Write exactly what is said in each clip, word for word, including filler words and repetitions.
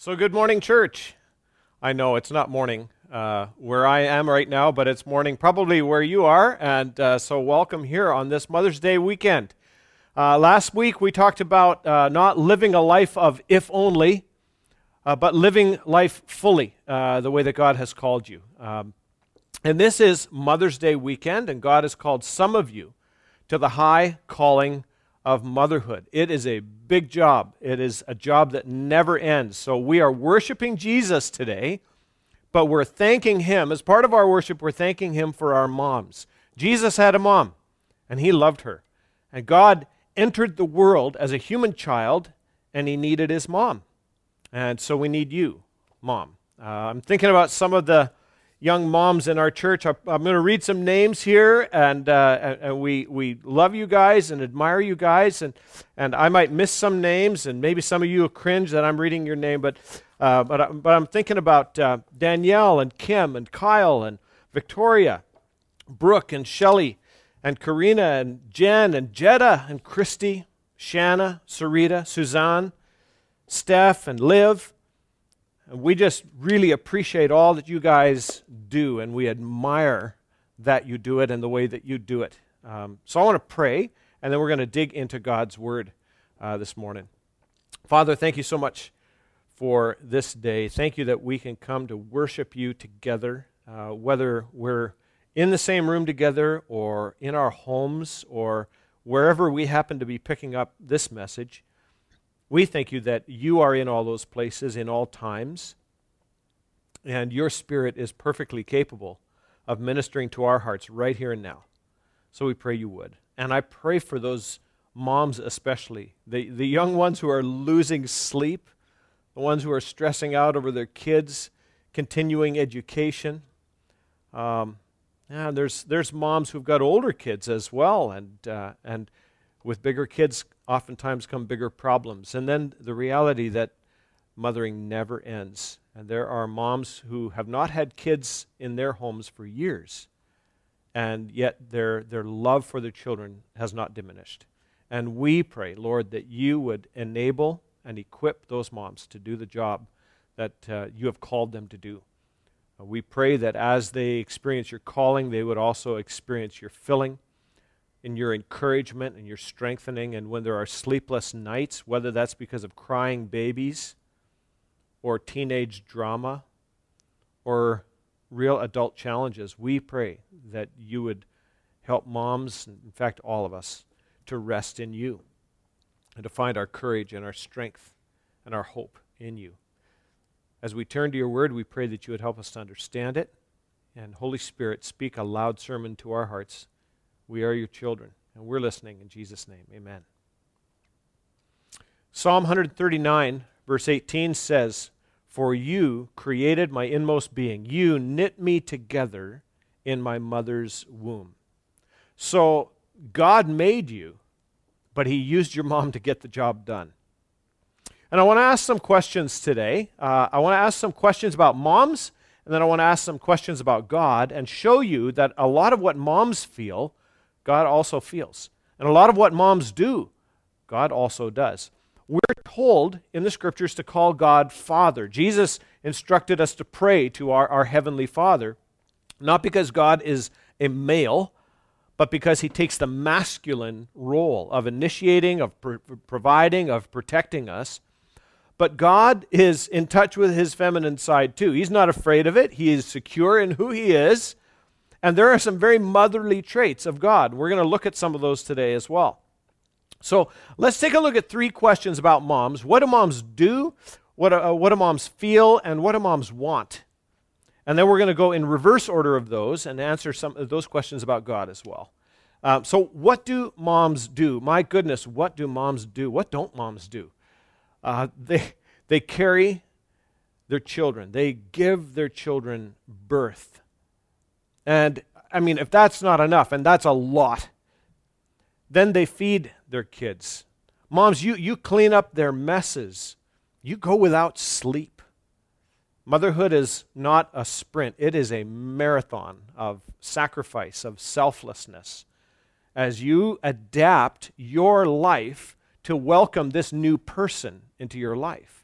So good morning, church. I know it's not morning uh, where I am right now, but it's morning probably where you are, and uh, so welcome here on this Mother's Day weekend. Uh, last week we talked about uh, not living a life of if only, uh, but living life fully, uh, the way that God has called you. Um, and this is Mother's Day weekend, and God has called some of you to the high calling of motherhood. It is a big job. It is a job that never ends. So we are worshiping Jesus today, but we're thanking Him. As part of our worship, we're thanking Him for our moms. Jesus had a mom, and He loved her. And God entered the world as a human child, and He needed His mom. And so we need you, Mom. Uh, I'm thinking about some of the young moms in our church. I, I'm going to read some names here, and, uh, and, and we we love you guys and admire you guys, and and I might miss some names, and maybe some of you will cringe that I'm reading your name, but uh, but I, but I'm thinking about uh, Danielle and Kim and Kyle and Victoria, Brooke and Shelley and Karina and Jen and Jetta and Christy, Shanna, Sarita, Suzanne, Steph and Liv. And we just really appreciate all that you guys do, and we admire that you do it and the way that you do it. Um, so I want to pray, and then we're going to dig into God's Word uh, this morning. Father, thank you so much for this day. Thank you that we can come to worship you together, uh, whether we're in the same room together or in our homes or wherever we happen to be picking up this message. We thank you that you are in all those places in all times, and your Spirit is perfectly capable of ministering to our hearts right here and now. So we pray you would. And I pray for those moms especially, the, the young ones who are losing sleep, the ones who are stressing out over their kids, continuing education. Um, yeah, there's, there's moms who've got older kids as well, and uh, and with bigger kids oftentimes come bigger problems. And then the reality that mothering never ends. And there are moms who have not had kids in their homes for years, and yet their, their love for their children has not diminished. And we pray, Lord, that you would enable and equip those moms to do the job that uh, you have called them to do. Uh, we pray that as they experience your calling, they would also experience your filling, in your encouragement and your strengthening, and when there are sleepless nights, whether that's because of crying babies or teenage drama or real adult challenges, we pray that you would help moms, in fact all of us, to rest in you and to find our courage and our strength and our hope in you. As we turn to your word, we pray that you would help us to understand it, and Holy Spirit, speak a loud sermon to our hearts. We are your children, and we're listening in Jesus' name. Amen. Psalm one thirty-nine, verse eighteen says, "For you created my inmost being. You knit me together in my mother's womb." So God made you, but He used your mom to get the job done. And I want to ask some questions today. Uh, I want to ask some questions about moms, and then I want to ask some questions about God and show you that a lot of what moms feel, God also feels. And a lot of what moms do, God also does. We're told in the Scriptures to call God Father. Jesus instructed us to pray to our, our Heavenly Father, not because God is a male, but because He takes the masculine role of initiating, of pro- providing, of protecting us. But God is in touch with His feminine side too. He's not afraid of it. He is secure in who He is. And there are some very motherly traits of God. We're going to look at some of those today as well. So let's take a look at three questions about moms. What do moms do? What, uh, what do moms feel? And what do moms want? And then we're going to go in reverse order of those and answer some of those questions about God as well. Um, so what do moms do? My goodness, what do moms do? What don't moms do? Uh, they, they carry their children. They give their children birth. And, I mean, if that's not enough, and that's a lot, then they feed their kids. Moms, you, you clean up their messes. You go without sleep. Motherhood is not a sprint. It is a marathon of sacrifice, of selflessness, as you adapt your life to welcome this new person into your life.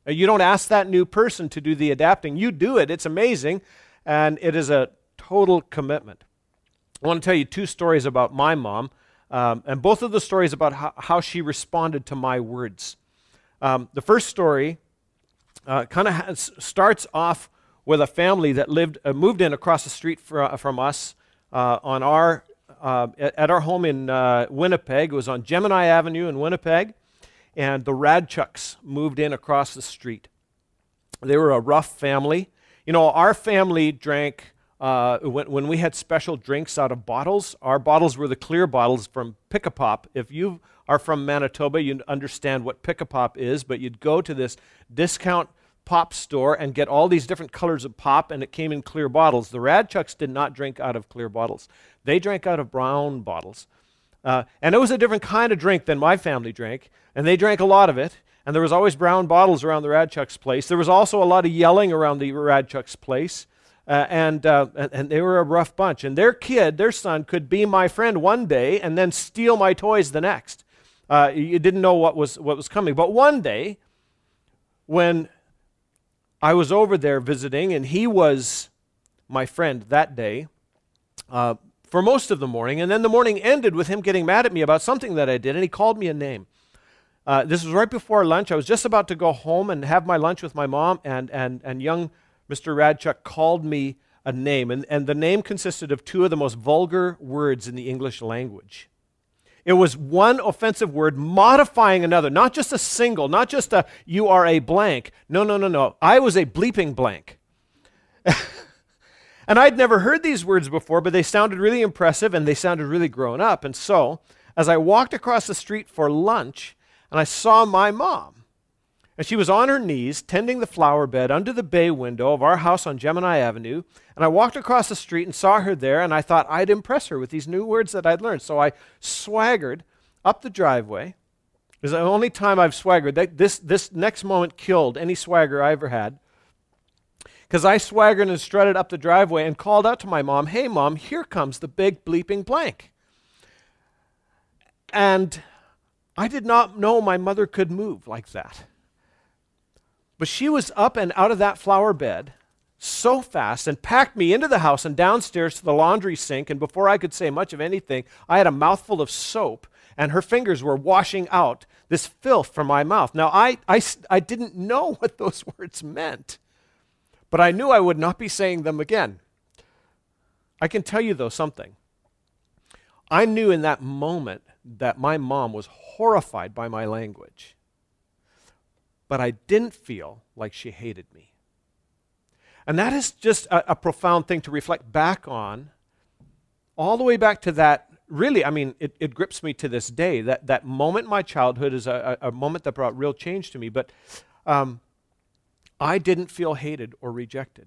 Uh, You don't ask that new person to do the adapting. You do it. It's amazing, and it is a total commitment. I want to tell you two stories about my mom, um, and both of the stories about how, how she responded to my words. Um, the first story uh, kind of starts off with a family that lived, uh, moved in across the street fr- from us uh, on our uh, at, at our home in uh, Winnipeg. It was on Gemini Avenue in Winnipeg, and the Radchucks moved in across the street. They were a rough family. You know, our family drank, uh, when, when we had special drinks out of bottles, our bottles were the clear bottles from Pick-a-Pop. If you are from Manitoba, you understand what Pick-a-Pop is, but you'd go to this discount pop store and get all these different colors of pop, and it came in clear bottles. The Radchucks did not drink out of clear bottles. They drank out of brown bottles. Uh, and it was a different kind of drink than my family drank, and they drank a lot of it, and there was always brown bottles around the Radchucks' place. There was also a lot of yelling around the Radchucks' place, uh, and, uh, and, and they were a rough bunch. And their kid, their son, could be my friend one day and then steal my toys the next. Uh, you didn't know what was, what was coming. But one day, when I was over there visiting, and he was my friend that day, uh, for most of the morning, and then the morning ended with him getting mad at me about something that I did, and he called me a name. Uh, this was right before lunch. I was just about to go home and have my lunch with my mom, and and and young Mister Radchuck called me a name, and, and the name consisted of two of the most vulgar words in the English language. It was one offensive word modifying another, not just a single, not just a you are a blank. No, no, no, no. I was a bleeping blank. And I'd never heard these words before, but they sounded really impressive and they sounded really grown up. And so, as I walked across the street for lunch, and I saw my mom, and she was on her knees tending the flower bed under the bay window of our house on Gemini Avenue, and I walked across the street and saw her there, and I thought I'd impress her with these new words that I'd learned. So I swaggered up the driveway. It was the only time I've swaggered. This, this next moment killed any swagger I ever had. Because I swaggered and strutted up the driveway and called out to my mom, "Hey, Mom, here comes the big bleeping blank." And I did not know my mother could move like that. But she was up and out of that flower bed so fast and packed me into the house and downstairs to the laundry sink, and before I could say much of anything, I had a mouthful of soap, and her fingers were washing out this filth from my mouth. Now, I, I, I didn't know what those words meant. But I knew I would not be saying them again. I can tell you, though, something. I knew in that moment that my mom was horrified by my language. But I didn't feel like she hated me. And that is just a, a profound thing to reflect back on, all the way back to that. Really, I mean, it, it grips me to this day. That, that moment in my childhood is a, a, a moment that brought real change to me. But um, I didn't feel hated or rejected.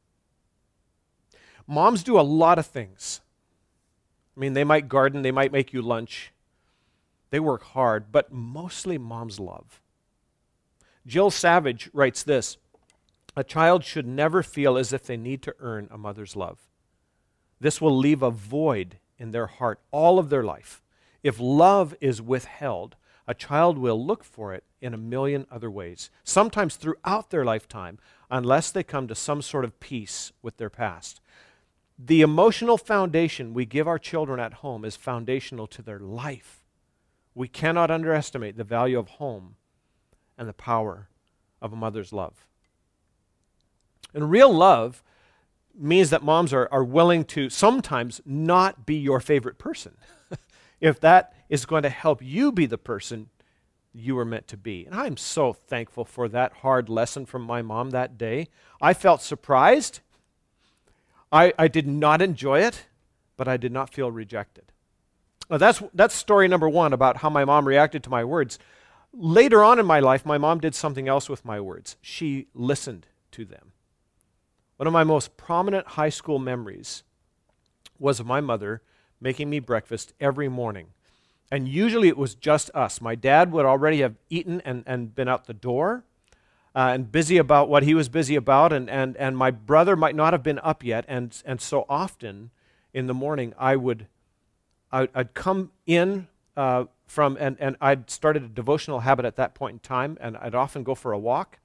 Moms do a lot of things. I mean, they might garden, they might make you lunch. They work hard, but mostly moms love. Jill Savage writes this: "A child should never feel as if they need to earn a mother's love. This will leave a void in their heart all of their life. If love is withheld, a child will look for it in a million other ways, sometimes throughout their lifetime, unless they come to some sort of peace with their past. The emotional foundation we give our children at home is foundational to their life. We cannot underestimate the value of home and the power of a mother's love." And real love means that moms are, are willing to sometimes not be your favorite person if that is going to help you be the person you were meant to be. And I'm so thankful for that hard lesson from my mom that day. I felt surprised. I, I did not enjoy it, but I did not feel rejected. Now that's, that's story number one about how my mom reacted to my words. Later on in my life, my mom did something else with my words. She listened to them. One of my most prominent high school memories was of my mother making me breakfast every morning. And usually it was just us. My dad would already have eaten and, and been out the door uh, and busy about what he was busy about, and, and, and my brother might not have been up yet. And, and so often in the morning I would I'd, I'd come in uh, from, and, and I'd started a devotional habit at that point in time, and I'd often go for a walk.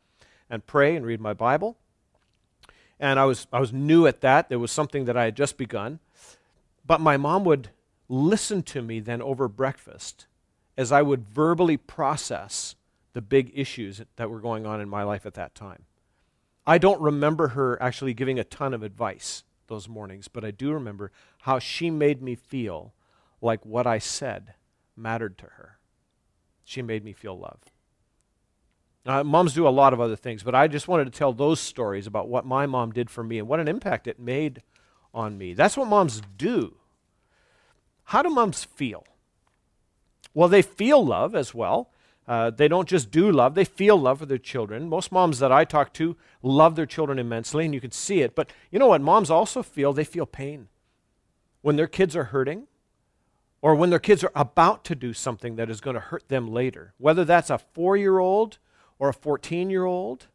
and pray and read my Bible. And I was I was new at that. It was something that I had just begun. But my mom would listen to me then over breakfast as I would verbally process the big issues that were going on in my life at that time. I don't remember her actually giving a ton of advice those mornings, but I do remember how she made me feel like what I said mattered to her. She made me feel loved. Uh, moms do a lot of other things, but I just wanted to tell those stories about what my mom did for me and what an impact it made on me. That's what moms do. How do moms feel? Well, they feel love as well. Uh, they don't just do love, they feel love for their children. Most moms that I talk to love their children immensely, and you can see it. But you know what moms also feel? They feel pain. When their kids are hurting, or when their kids are about to do something that is going to hurt them later, whether that's a four-year-old or a fourteen-year-old,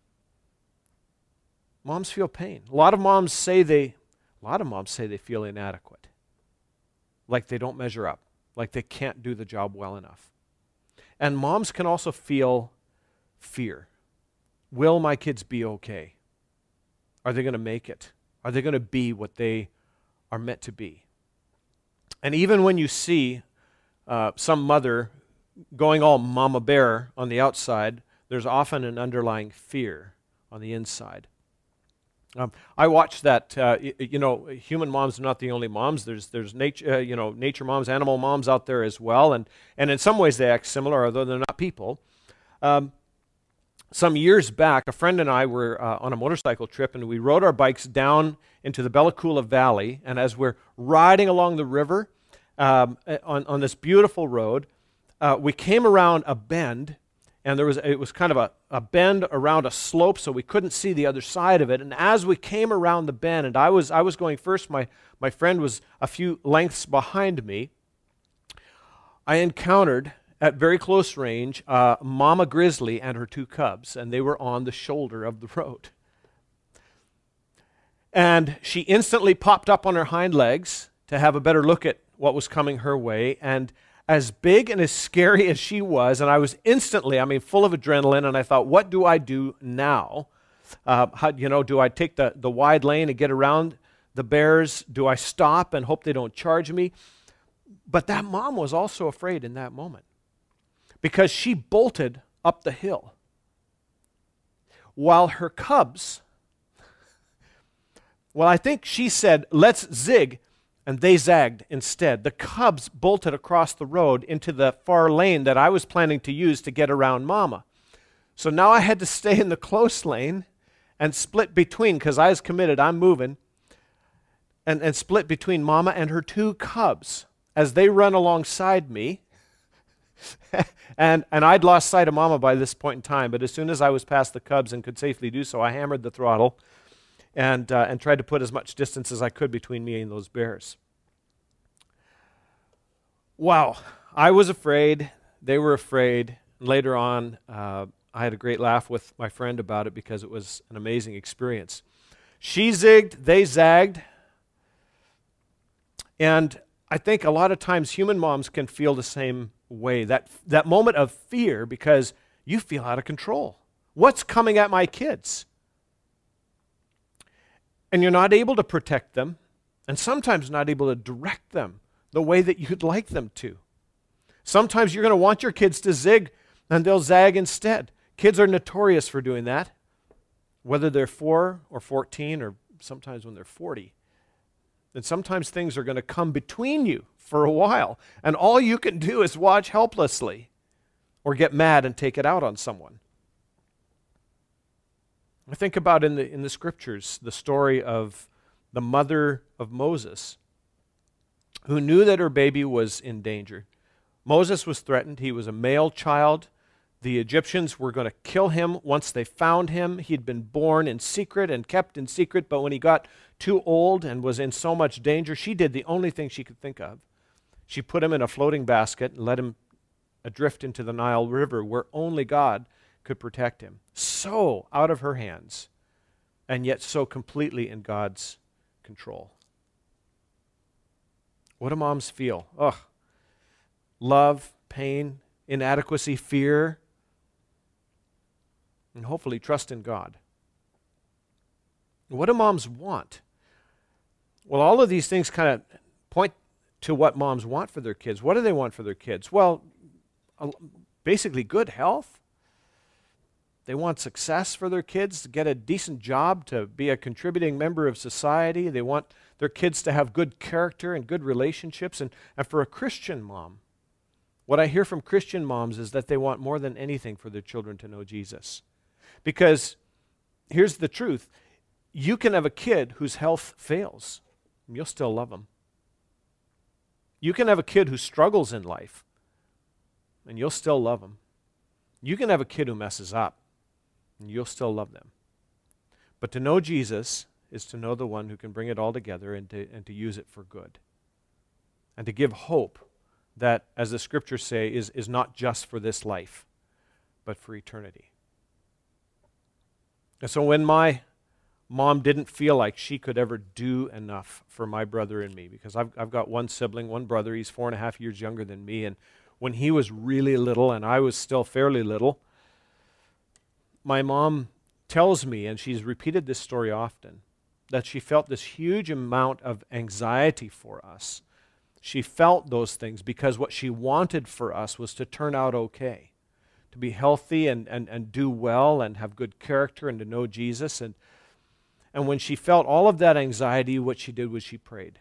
moms feel pain. A lot of moms say they, a lot of moms say they feel inadequate, like they don't measure up, like they can't do the job well enough. And moms can also feel fear. Will my kids be okay? Are they going to make it? Are they going to be what they are meant to be? And even when you see uh, some mother going all mama bear on the outside, there's often an underlying fear on the inside. Um, I watched that. Uh, y- you know, human moms are not the only moms. There's there's nature, uh, you know, nature moms, animal moms out there as well, and and in some ways they act similar, although they're not people. Um, some years back, a friend and I were uh, on a motorcycle trip, and we rode our bikes down into the Bella Coola Valley. And as we're riding along the river um, on on this beautiful road, uh, we came around a bend. And there was it was kind of a, a bend around a slope, so we couldn't see the other side of it. And as we came around the bend, and I was I was going first, my, my friend was a few lengths behind me, I encountered at very close range uh, Mama Grizzly and her two cubs, and they were on the shoulder of the road. And she instantly popped up on her hind legs to have a better look at what was coming her way, and as big and as scary as she was, and I was instantly, I mean, full of adrenaline, and I thought, what do I do now? Uh, how, you know, do I take the, the wide lane and get around the bears? Do I stop and hope they don't charge me? But that mom was also afraid in that moment because she bolted up the hill while her cubs, well, I think she said, let's zig, and they zagged instead. The cubs bolted across the road into the far lane that I was planning to use to get around Mama. So now I had to stay in the close lane and split between, because I was committed, I'm moving, and, and split between Mama and her two cubs as they run alongside me. and, and I'd lost sight of Mama by this point in time, but as soon as I was past the cubs and could safely do so, I hammered the throttle and uh, and tried to put as much distance as I could between me and those bears. Wow, I was afraid, they were afraid. Later on, uh, I had a great laugh with my friend about it because it was an amazing experience. She zigged, they zagged, and I think a lot of times human moms can feel the same way, that, that moment of fear because you feel out of control. What's coming at my kids? And you're not able to protect them, and sometimes not able to direct them the way that you'd like them to. Sometimes you're going to want your kids to zig, and they'll zag instead. Kids are notorious for doing that, whether they're four or fourteen, or sometimes when they're forty. And sometimes things are going to come between you for a while, and all you can do is watch helplessly or get mad and take it out on someone. I think about in the in the scriptures the story of the mother of Moses who knew that her baby was in danger. Moses was threatened. He was a male child. The Egyptians were going to kill him once they found him. He'd been born in secret and kept in secret, but when he got too old and was in so much danger, she did the only thing she could think of. She put him in a floating basket and let him adrift into the Nile River where only God could protect him. So out of her hands, and yet so completely in God's control. What do moms feel? Ugh. Love, pain, inadequacy, fear. and hopefully trust in God. What do moms want? Well, all of these things kind of point to what moms want for their kids. What do they want for their kids? Well, basically good health. They want success for their kids, to get a decent job, to be a contributing member of society. They want their kids to have good character and good relationships. And, and for a Christian mom, what I hear from Christian moms is that they want more than anything for their children to know Jesus. Because here's the truth. You can have a kid whose health fails, and you'll still love them. You can have a kid who struggles in life, and you'll still love them. You can have a kid who messes up, and you'll still love them. But to know Jesus is to know the one who can bring it all together and to, and to use it for good. And to give hope that, as the scriptures say, is, is not just for this life, but for eternity. And so when my mom didn't feel like she could ever do enough for my brother and me, because I've, I've got one sibling, one brother, he's four and a half years younger than me, and when he was really little and I was still fairly little, my mom tells me, and she's repeated this story often, that she felt this huge amount of anxiety for us. She felt those things because what she wanted for us was to turn out okay, to be healthy and, and, and do well and have good character and to know Jesus. And, and when she felt all of that anxiety, what she did was she prayed.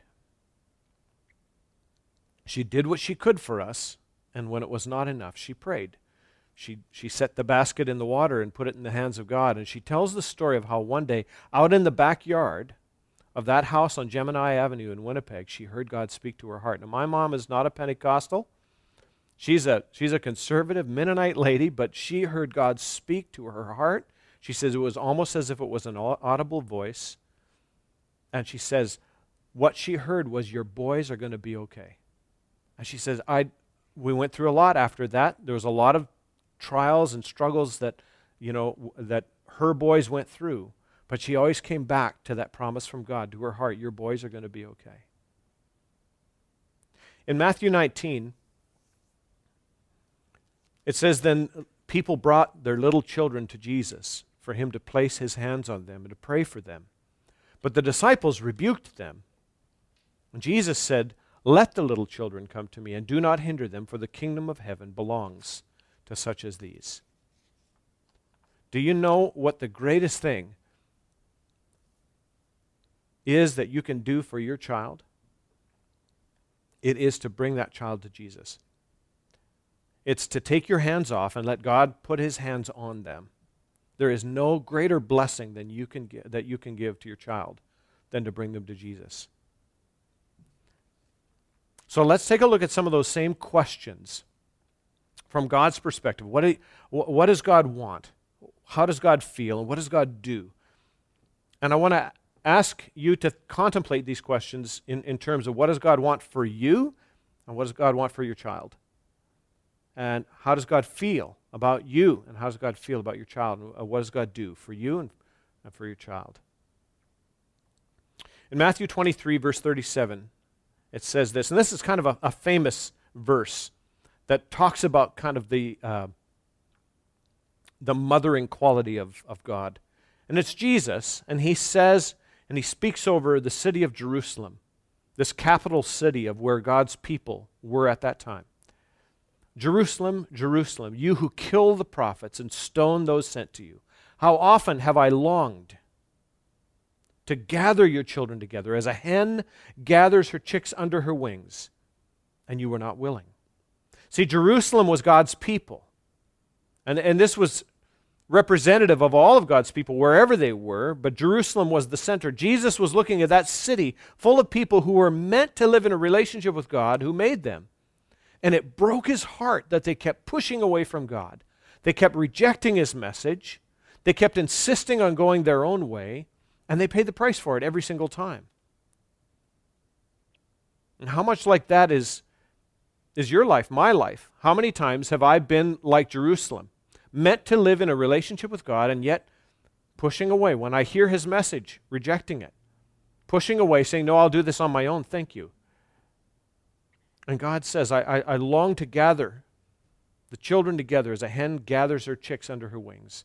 She did what she could for us, and when it was not enough, she prayed. She, she set the basket in the water and put it in the hands of God. And she tells the story of how one day, out in the backyard of that house on Gemini Avenue in Winnipeg, she heard God speak to her heart. Now, my mom is not a Pentecostal. She's a, she's a conservative Mennonite lady, but she heard God speak to her heart. She says it was almost as if it was an audible voice. And she says, what she heard was, your boys are going to be okay. And she says, I, we went through a lot after that. There was a lot of trials and struggles that, you know, that her boys went through. But she always came back to that promise from God, to her heart, your boys are going to be okay. In Matthew nineteen, it says, then people brought their little children to Jesus for him to place his hands on them and to pray for them. But the disciples rebuked them. And Jesus said, let the little children come to me, and do not hinder them, for the kingdom of heaven belongs to such as these. Do you know what the greatest thing is that you can do for your child? It is to bring that child to Jesus. It's to take your hands off and let God put his hands on them. There is no greater blessing than you can gi- that you can give to your child than to bring them to Jesus. So let's take a look at some of those same questions from God's perspective. What, do, what does God want? How does God feel? And what does God do? And I want to ask you to contemplate these questions in, in terms of what does God want for you and what does God want for your child? And how does God feel about you and how does God feel about your child? And what does God do for you and, and for your child? In Matthew twenty-three, verse thirty-seven, it says this, and this is kind of a, a famous verse that talks about kind of the, uh, the mothering quality of, of God. And it's Jesus, and he says, and he speaks over the city of Jerusalem, this capital city of where God's people were at that time. Jerusalem, Jerusalem, you who kill the prophets and stone those sent to you, how often have I longed to gather your children together as a hen gathers her chicks under her wings, and you were not willing. See, Jerusalem was God's people, and, and this was representative of all of God's people wherever they were, but Jerusalem was the center. Jesus was looking at that city full of people who were meant to live in a relationship with God, who made them. And it broke his heart that they kept pushing away from God. They kept rejecting his message. They kept insisting on going their own way, and they paid the price for it every single time. And how much like that is, is your life, my life? How many times have I been like Jerusalem, meant to live in a relationship with God, and yet pushing away when I hear his message, rejecting it, pushing away, saying, no, I'll do this on my own, thank you. And God says, I, I, I long to gather the children together as a hen gathers her chicks under her wings.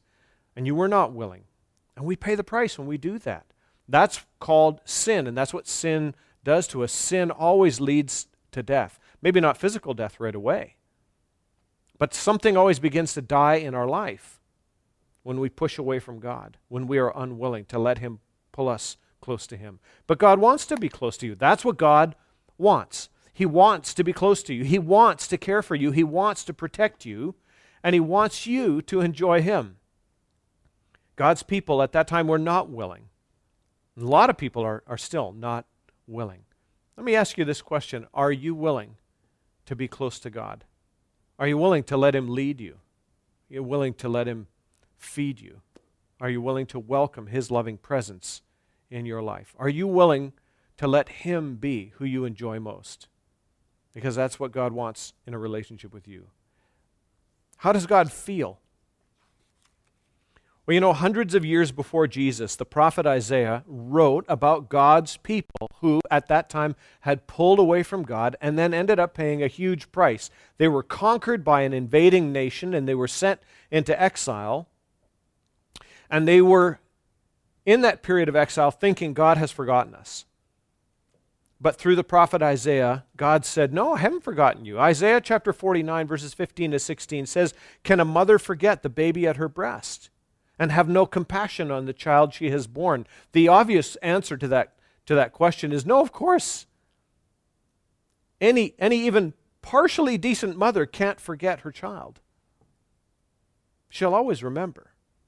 and you were not willing. And we pay the price when we do that. That's called sin, and that's what sin does to us. Sin always leads to death. Maybe not physical death right away, but something always begins to die in our life when we push away from God, when we are unwilling to let Him pull us close to Him. But God wants to be close to you. That's what God wants. He wants to be close to you. He wants to care for you. He wants to protect you, and He wants you to enjoy Him. God's people at that time were not willing. A lot of people are, are still not willing. Let me ask you this question. Are you willing to be close to God? Are you willing to let Him lead you? Are you willing to let Him feed you? Are you willing to welcome His loving presence in your life? Are you willing to let Him be who you enjoy most? Because that's what God wants in a relationship with you. How does God feel? Well, you know, hundreds of years before Jesus, the prophet Isaiah wrote about God's people who, at that time, had pulled away from God and then ended up paying a huge price. They were conquered by an invading nation and they were sent into exile. And they were, in that period of exile, thinking God has forgotten us. But through the prophet Isaiah, God said, no, I haven't forgotten you. Isaiah chapter forty-nine, verses fifteen to sixteen says, can a mother forget the baby at her breast and have no compassion on the child she has borne? The obvious answer to that, to that question is no, of course. Any, any even partially decent mother can't forget her child. She'll always remember.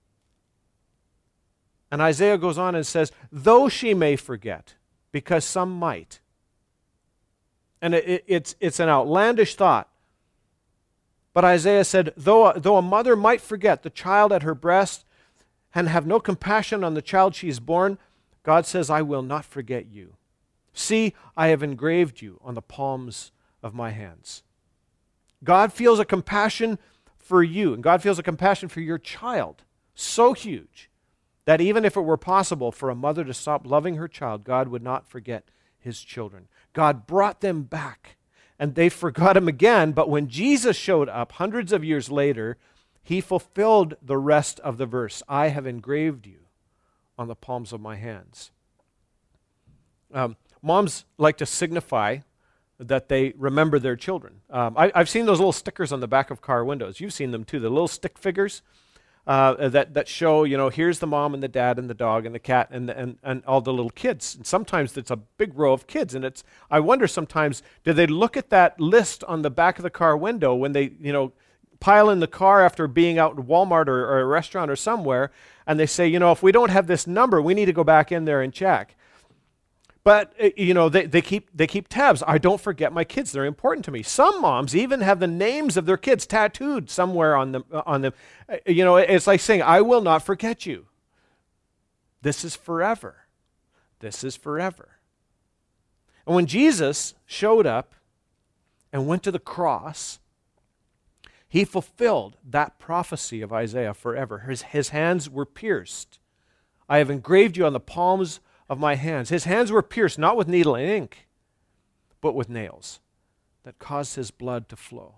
And Isaiah goes on and says, though she may forget, because some might. And it, it, it's, it's an outlandish thought. But Isaiah said, though, though a mother might forget the child at her breast and have no compassion on the child she has borne, God says, I will not forget you. See, I have engraved you on the palms of my hands. God feels a compassion for you, and God feels a compassion for your child so huge that even if it were possible for a mother to stop loving her child, God would not forget His children. God brought them back, and they forgot Him again, but when Jesus showed up hundreds of years later, He fulfilled the rest of the verse. I have engraved you on the palms of my hands. Um, moms like to signify that they remember their children. Um, I, I've seen those little stickers on the back of car windows. You've seen them too, the little stick figures. Uh, that, that show, you know, here's the mom and the dad and the dog and the cat and, the, and, and all the little kids. And sometimes it's a big row of kids. And it's, I wonder sometimes, do they look at that list on the back of the car window when they, you know, pile in the car after being out in Walmart or, or a restaurant or somewhere, and they say, you know, if we don't have this number, we need to go back in there and check. But, you know, they, they, keep, they keep tabs. I don't forget my kids. They're important to me. Some moms even have the names of their kids tattooed somewhere on them. On them. You know, it's like saying, I will not forget you. This is forever. This is forever. And when Jesus showed up and went to the cross, He fulfilled that prophecy of Isaiah forever. His, his hands were pierced. I have engraved you on the palms of my hands. His hands were pierced not with needle and ink, but with nails that caused His blood to flow,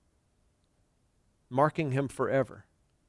marking Him forever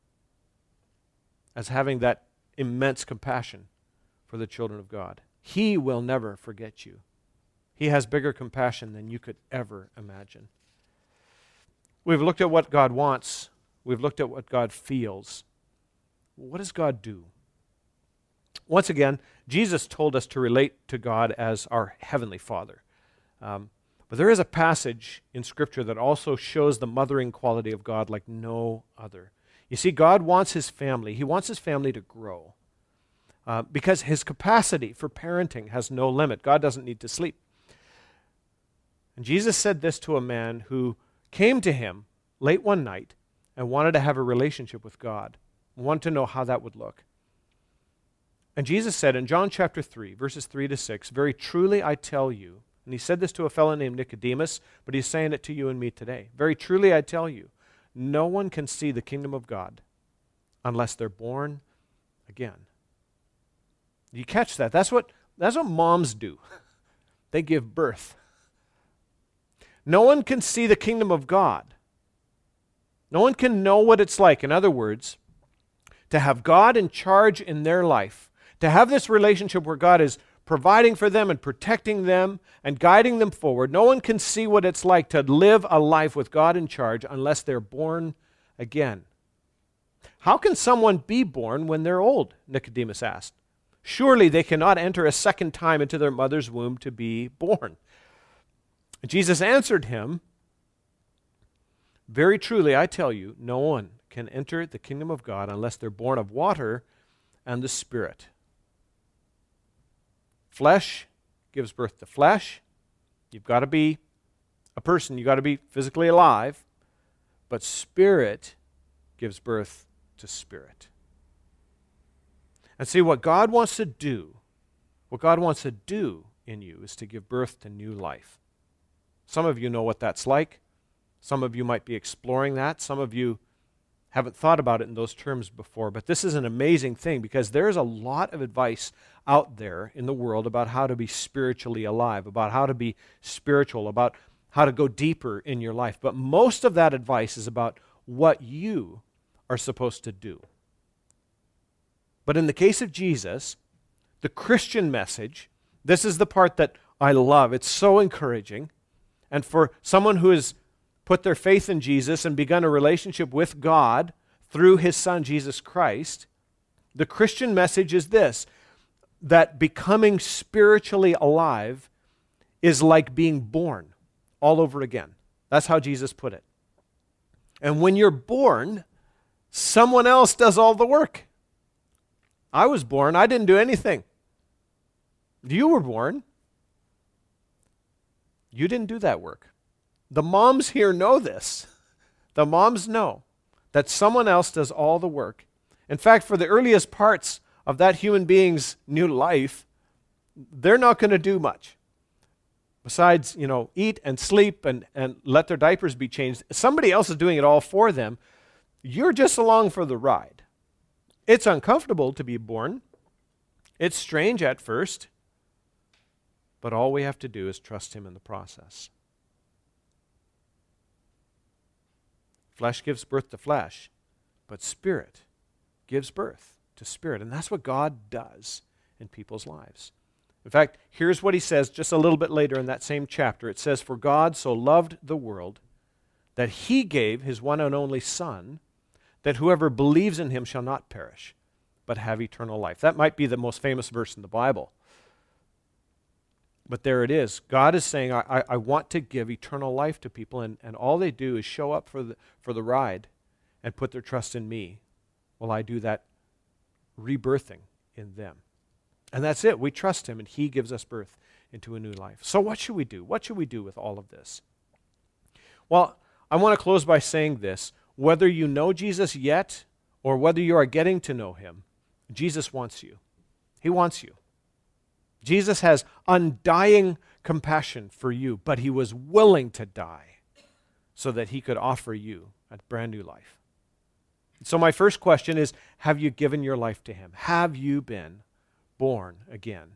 as having that immense compassion for the children of God. He will never forget you. He has bigger compassion than you could ever imagine. We've looked at what God wants. We've looked at what God feels. What does God do? Once again, Jesus told us to relate to God as our Heavenly Father. Um, but there is a passage in Scripture that also shows the mothering quality of God like no other. You see, God wants His family. He wants His family to grow uh, because His capacity for parenting has no limit. God doesn't need to sleep. And Jesus said this to a man who came to Him late one night and wanted to have a relationship with God, wanted to know how that would look. And Jesus said in John chapter three, verses three to six, very truly I tell you, and He said this to a fellow named Nicodemus, but He's saying it to you and me today. Very truly I tell you, no one can see the kingdom of God unless they're born again. You catch that? That's what, that's what moms do. They give birth. No one can see the kingdom of God. No one can know what it's like. In other words, to have God in charge in their life, to have this relationship where God is providing for them and protecting them and guiding them forward. No one can see what it's like to live a life with God in charge unless they're born again. How can someone be born when they're old? Nicodemus asked. Surely they cannot enter a second time into their mother's womb to be born. Jesus answered him, very truly, I tell you, no one can enter the kingdom of God unless they're born of water and the Spirit. Flesh gives birth to flesh. You've got to be a person. You've got to be physically alive. But Spirit gives birth to spirit. And see, what God wants to do, what God wants to do in you is to give birth to new life. Some of you know what that's like. Some of you might be exploring that. Some of you haven't thought about it in those terms before. But this is an amazing thing because there is a lot of advice out there in the world about how to be spiritually alive, about how to be spiritual, about how to go deeper in your life. But most of that advice is about what you are supposed to do. But in the case of Jesus, the Christian message, this is the part that I love. It's so encouraging. And for someone who has put their faith in Jesus and begun a relationship with God through his Son, Jesus Christ, the Christian message is this, that becoming spiritually alive is like being born all over again. That's how Jesus put it. And when you're born, someone else does all the work. I was born, I didn't do anything. You were born. You didn't do that work. The moms here know this. The moms know that someone else does all the work. In fact, for the earliest parts of that human being's new life, they're not going to do much. Besides, you know, eat and sleep and, and let their diapers be changed. Somebody else is doing it all for them. You're just along for the ride. It's uncomfortable to be born. It's strange at first. But all we have to do is trust him in the process. Flesh gives birth to flesh, but spirit gives birth to spirit. And that's what God does in people's lives. In fact, here's what he says just a little bit later in that same chapter. It says, "For God so loved the world that he gave his one and only Son, that whoever believes in him shall not perish, but have eternal life." That might be the most famous verse in the Bible. But there it is. God is saying, I, I want to give eternal life to people, and, and all they do is show up for the, for the ride and put their trust in me. Well, I do that rebirthing in them. And that's it. We trust him, and he gives us birth into a new life. So what should we do? What should we do with all of this? Well, I want to close by saying this. Whether you know Jesus yet or whether you are getting to know him, Jesus wants you. He wants you. Jesus has undying compassion for you, but he was willing to die so that he could offer you a brand new life. So my first question is, have you given your life to him? Have you been born again?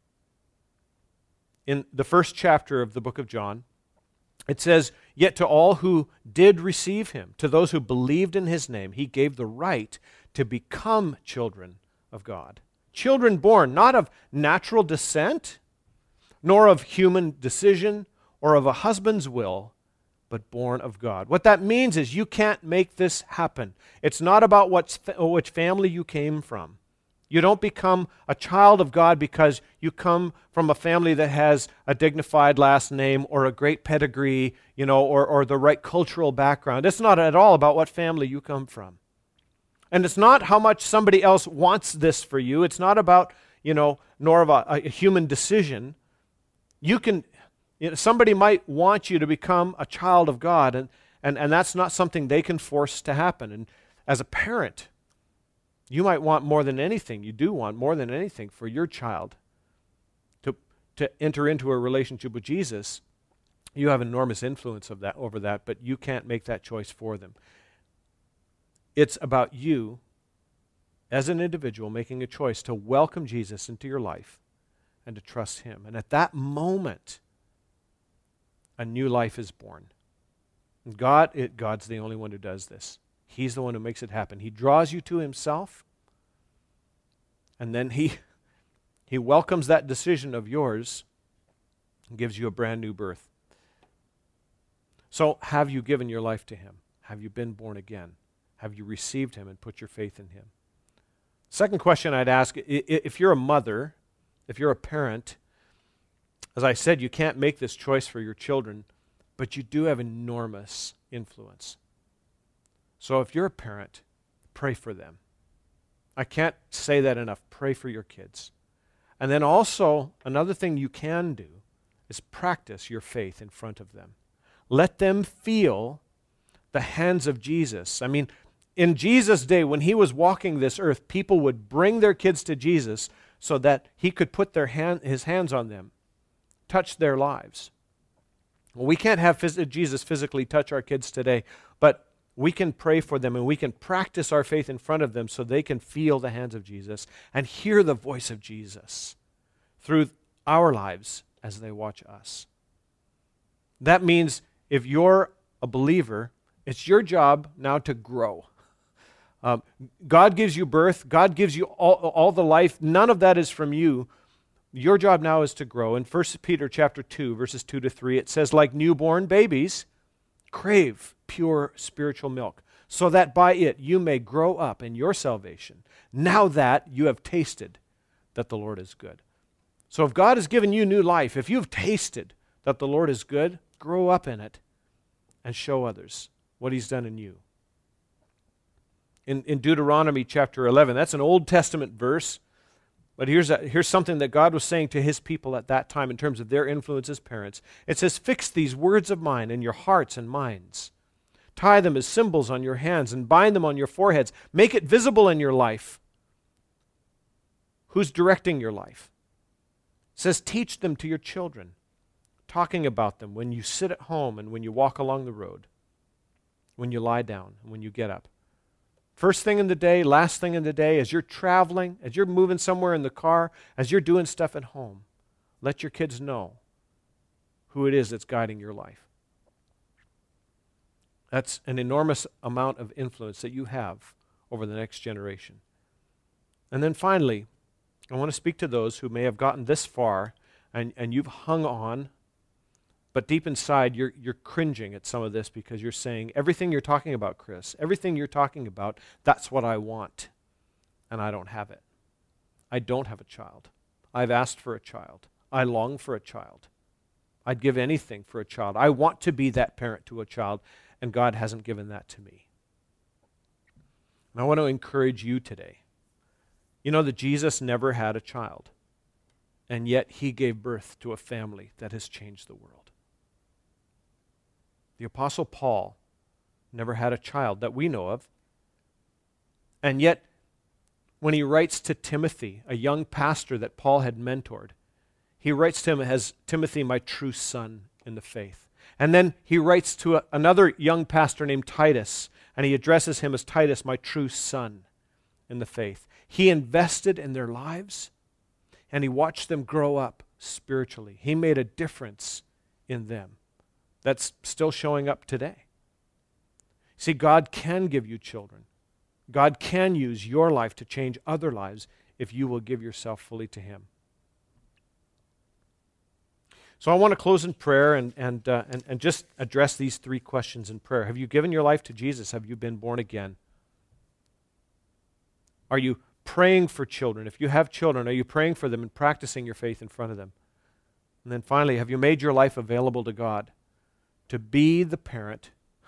In the first chapter of the book of John, it says, "Yet to all who did receive him, to those who believed in his name, he gave the right to become children of God." Children born not of natural descent, nor of human decision, or of a husband's will, but born of God. What that means is you can't make this happen. It's not about what, which family you came from. You don't become a child of God because you come from a family that has a dignified last name or a great pedigree, you know, or, or the right cultural background. It's not at all about what family you come from. And it's not how much somebody else wants this for you. It's not about, you know, nor of a, a human decision. You can, you know, somebody might want you to become a child of God, and, and, and that's not something they can force to happen. And as a parent, you might want more than anything, you do want more than anything for your child to, to enter into a relationship with Jesus. You have enormous influence of that over that, but you can't make that choice for them. It's about you, as an individual, making a choice to welcome Jesus into your life and to trust him. And at that moment, a new life is born. And God, it, God's the only one who does this. He's the one who makes it happen. He draws you to himself, and then he, he welcomes that decision of yours and gives you a brand new birth. So have you given your life to him? Have you been born again? Have you received him and put your faith in him? Second question I'd ask, if you're a mother, if you're a parent, as I said, you can't make this choice for your children, but you do have enormous influence. So if you're a parent, pray for them. I can't say that enough. Pray for your kids. And then also, another thing you can do is practice your faith in front of them. Let them feel the hands of Jesus. I mean, in Jesus' day, when he was walking this earth, people would bring their kids to Jesus so that he could put their hand, his hands on them, touch their lives. Well, we can't have phys- Jesus physically touch our kids today, but we can pray for them and we can practice our faith in front of them so they can feel the hands of Jesus and hear the voice of Jesus through our lives as they watch us. That means if you're a believer, it's your job now to grow. Um, God gives you birth. God gives you all, all the life. None of that is from you. Your job now is to grow. In First Peter chapter two, verses two to three, it says, like newborn babies, crave pure spiritual milk, so that by it you may grow up in your salvation, now that you have tasted that the Lord is good. So if God has given you new life, if you've tasted that the Lord is good, grow up in it and show others what he's done in you. In, in Deuteronomy chapter eleven, that's an Old Testament verse, but here's, a, here's something that God was saying to his people at that time in terms of their influence as parents. It says, fix these words of mine in your hearts and minds. Tie them as symbols on your hands and bind them on your foreheads. Make it visible in your life. Who's directing your life? It says, teach them to your children, talking about them when you sit at home and when you walk along the road, when you lie down and when you get up. First thing in the day, last thing in the day, as you're traveling, as you're moving somewhere in the car, as you're doing stuff at home, let your kids know who it is that's guiding your life. That's an enormous amount of influence that you have over the next generation. And then finally, I want to speak to those who may have gotten this far and, and you've hung on, but deep inside you're, you're cringing at some of this because you're saying, everything you're talking about, Chris, everything you're talking about, that's what I want, and I don't have it. I don't have a child. I've asked for a child. I long for a child. I'd give anything for a child. I want to be that parent to a child, and God hasn't given that to me. And I want to encourage you today. You know that Jesus never had a child, and yet he gave birth to a family that has changed the world. The Apostle Paul never had a child that we know of, and yet when he writes to Timothy, a young pastor that Paul had mentored, he writes to him as Timothy, my true son in the faith. And then he writes to a, another young pastor named Titus, and he addresses him as Titus, my true son in the faith. He invested in their lives, and he watched them grow up spiritually. He made a difference in them. That's still showing up today. See, God can give you children. God can use your life to change other lives if you will give yourself fully to him. So I want to close in prayer and, and, uh, and, and just address these three questions in prayer. Have you given your life to Jesus? Have you been born again? Are you praying for children? If you have children, are you praying for them and practicing your faith in front of them? And then finally, have you made your life available to God to be the parent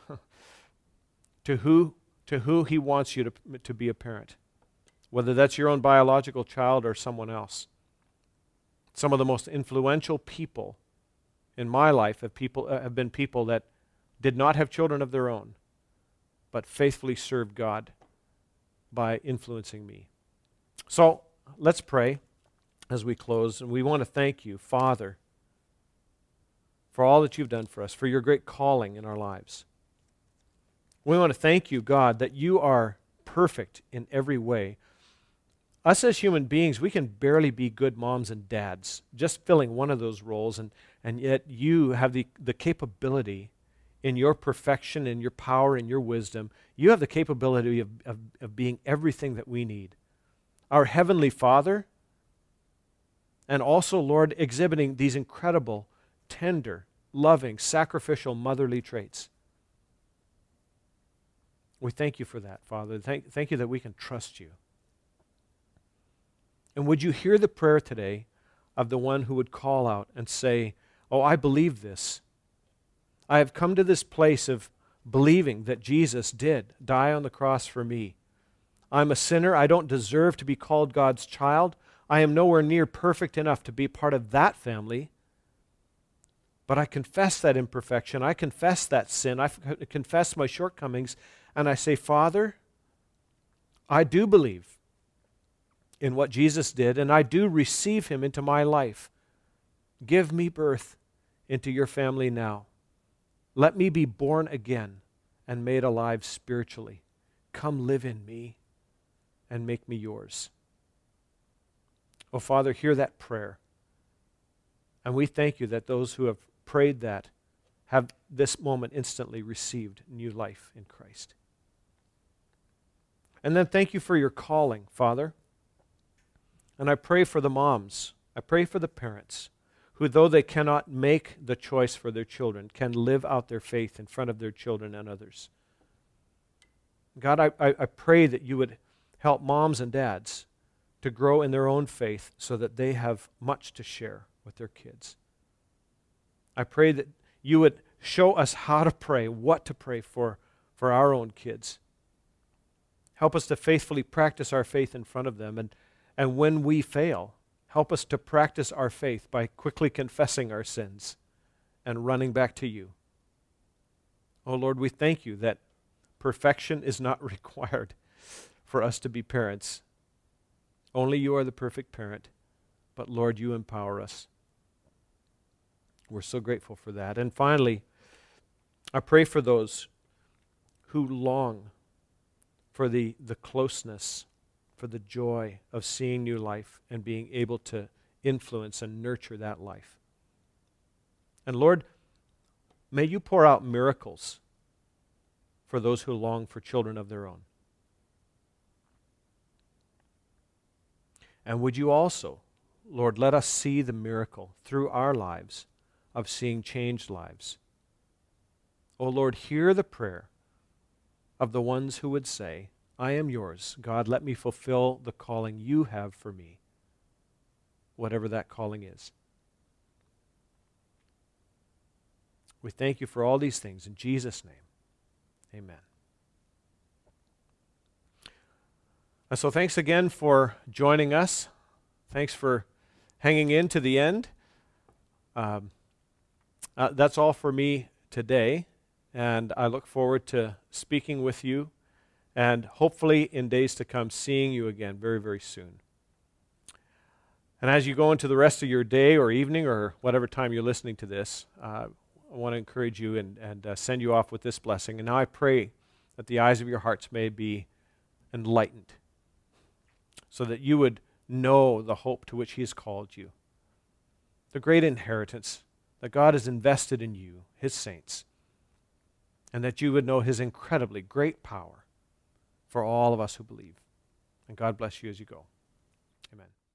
to who, to who he wants you to, to be a parent? Whether that's your own biological child or someone else. Some of the most influential people in my life have, people, uh, have been people that did not have children of their own, but faithfully served God by influencing me. So let's pray as we close. And we want to thank you, Father, for all that you've done for us, for your great calling in our lives. We want to thank you, God, that you are perfect in every way. Us as human beings, we can barely be good moms and dads, just filling one of those roles, and, and yet you have the, the capability in your perfection, in your power, in your wisdom, you have the capability of, of, of being everything that we need. Our Heavenly Father, and also, Lord, exhibiting these incredible, tender, loving, sacrificial, motherly traits. We thank you for that, Father. Thank, thank you that we can trust you. And would you hear the prayer today of the one who would call out and say, oh, I believe this. I have come to this place of believing that Jesus did die on the cross for me. I'm a sinner. I don't deserve to be called God's child. I am nowhere near perfect enough to be part of that family. But I confess that imperfection. I confess that sin. I confess my shortcomings. And I say, Father, I do believe in what Jesus did, and I do receive him into my life. Give me birth into your family now. Let me be born again and made alive spiritually. Come live in me and make me yours. Oh, Father, hear that prayer. And we thank you that those who have prayed that have this moment instantly received new life in Christ. And then thank you for your calling, Father. And I pray for the moms. I pray for the parents who, though they cannot make the choice for their children, can live out their faith in front of their children and others. God, I, I, I pray that you would help moms and dads to grow in their own faith so that they have much to share with their kids. I pray that you would show us how to pray, what to pray for, for our own kids. Help us to faithfully practice our faith in front of them. And, and when we fail, help us to practice our faith by quickly confessing our sins and running back to you. Oh Lord, we thank you that perfection is not required for us to be parents. Only you are the perfect parent. But Lord, you empower us. We're so grateful for that. And finally, I pray for those who long for the, the closeness, for the joy of seeing new life and being able to influence and nurture that life. And Lord, may you pour out miracles for those who long for children of their own. And would you also, Lord, let us see the miracle through our lives of seeing changed lives. Oh Lord, hear the prayer of the ones who would say, I am yours. God, let me fulfill the calling you have for me, whatever that calling is. We thank you for all these things. In Jesus' name, amen. And so thanks again for joining us. Thanks for hanging in to the end. Um, uh, that's all for me today, and I look forward to speaking with you and hopefully in days to come seeing you again very, very soon. And as you go into the rest of your day or evening or whatever time you're listening to this, uh, I want to encourage you and, and uh, send you off with this blessing. And now I pray that the eyes of your hearts may be enlightened so that you would know the hope to which he has called you, the great inheritance that God has invested in you, his saints, and that you would know his incredibly great power for all of us who believe. And God bless you as you go. Amen.